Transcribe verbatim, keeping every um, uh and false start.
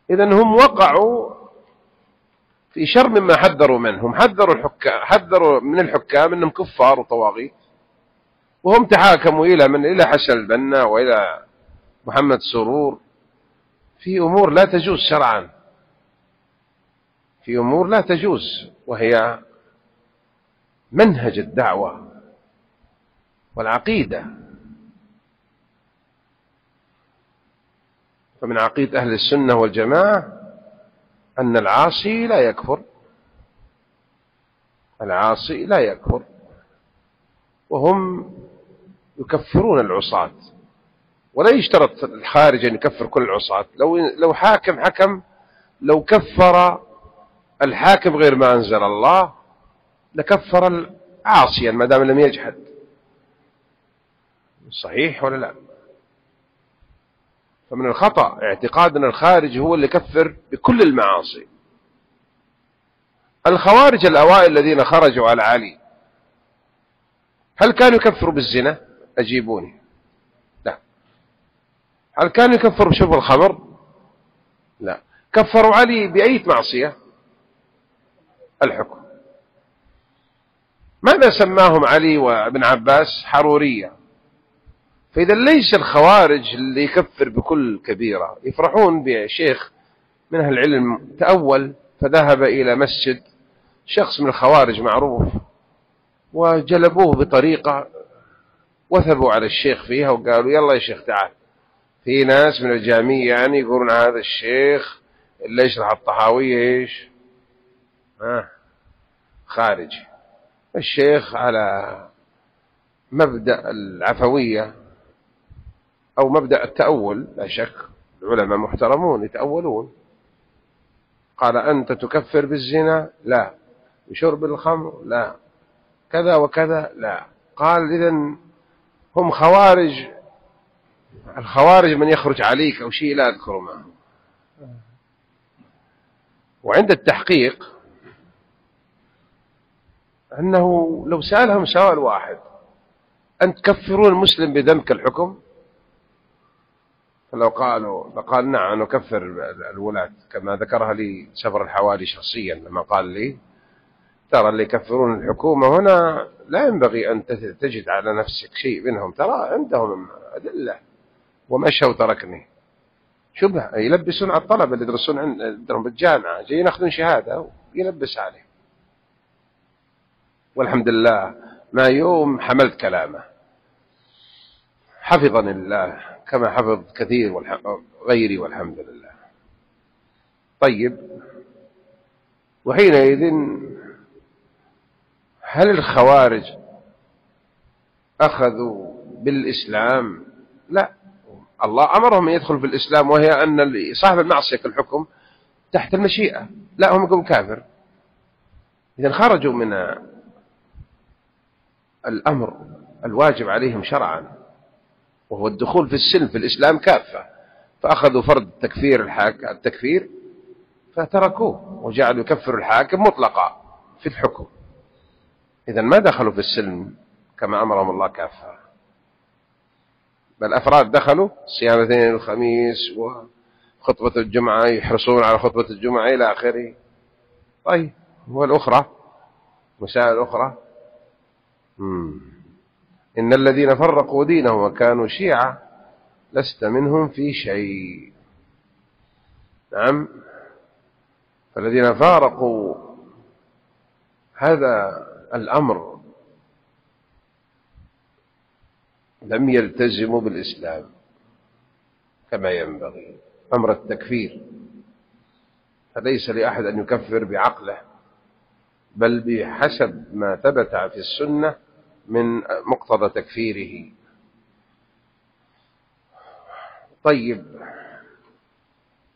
إذن هم وقعوا في شر مما حذروا منه. هم حذروا الحكام، حذروا من الحكام أنهم كفار وطواغيت، وهم تحاكموا إلى من؟ إلى حسن البنا وإلى محمد سرور في أمور لا تجوز شرعا، في أمور لا تجوز، وهي منهج الدعوة والعقيدة. فمن عقيدة أهل السنة والجماعة أن العاصي لا يكفر، العاصي لا يكفر، وهم يكفرون العصاة، ولا يشترط الخارج أن يكفر كل العصاة. لو لو حاكم حكم، لو كفر الحاكم غير ما أنزل الله لكفر عاصيا ما دام لم يجحد. صحيح ولا لا؟ فمن الخطأ اعتقاد أن الخارج هو اللي كفر بكل المعاصي. الخوارج الأوائل الذين خرجوا على علي هل كانوا يكفروا بالزنا؟ أجيبوني. لا. هل كانوا يكفروا بشرب الخمر؟ لا. كفروا علي بأي معصية؟ الحكم. ماذا سماهم علي وابن عباس؟ حرورية. فإذا ليس الخوارج اللي يكفر بكل كبيرة. يفرحون بشيخ من أهل العلم تأول فذهب إلى مسجد شخص من الخوارج معروف، وجلبوه بطريقة وثبوا على الشيخ فيها وقالوا يلا يا شيخ تعال. في ناس من الجامية يعني يقولون هذا الشيخ اللي يشرح الطحاوية إيش؟ آه خارجي. الشيخ على مبدأ العفوية أو مبدأ التأول، لا شك العلماء محترمون يتأولون. قال أنت تكفر بالزنا؟ لا. بشرب الخمر؟ لا. كذا وكذا؟ لا. قال إذن هم خوارج. الخوارج من يخرج عليك أو شيء لا أذكر معه. وعند التحقيق أنه لو سألهم سؤال واحد أن تكفرون المسلم بذنبك الحكم؟ فلو قالوا فقال نعم نكفر الولاة، كما ذكرها لي سفر الحوالي شخصيا لما قال لي ترى اللي يكفرون الحكومة هنا لا ينبغي أن تجد على نفسك شيء منهم، ترى عندهم أدلة ومشوا تركني. شبه يلبسون على الطلبة اللي يدرسون عندهم بالجامعة، جايين يأخذون شهادة ويلبس عليه. والحمد لله ما يوم حملت كلامه حفظني الله كما حفظ كثير غيري والحمد لله. طيب، وحينئذ هل الخوارج أخذوا بالإسلام؟ لا، الله أمرهم أن يدخلوا في الإسلام، وهي أن صاحب المعصية الحكم تحت المشيئة. لا، هم يقوم كافر. إذن خرجوا من الأمر الواجب عليهم شرعا، وهو الدخول في السلم في الإسلام كافة، فأخذوا فرض تكفير الحاكم التكفير فتركوه وجعلوا يكفر الحاكم مطلقا في الحكم. إذن ما دخلوا في السلم كما أمرهم الله كافة، بل أفراد دخلوا صيام الاثنين والخميس وخطبة الجمعة، يحرصون على خطبة الجمعة إلى آخره. طيب، والأخرى مسائل أخرى مم. إن الذين فرقوا دينهم وكانوا شيعا لست منهم في شيء. نعم، فالذين فارقوا هذا الأمر لم يلتزموا بالإسلام كما ينبغي، أمر التكفير. فليس لأحد أن يكفر بعقله، بل بحسب ما ثبت في السنة من مقتضى تكفيره. طيب،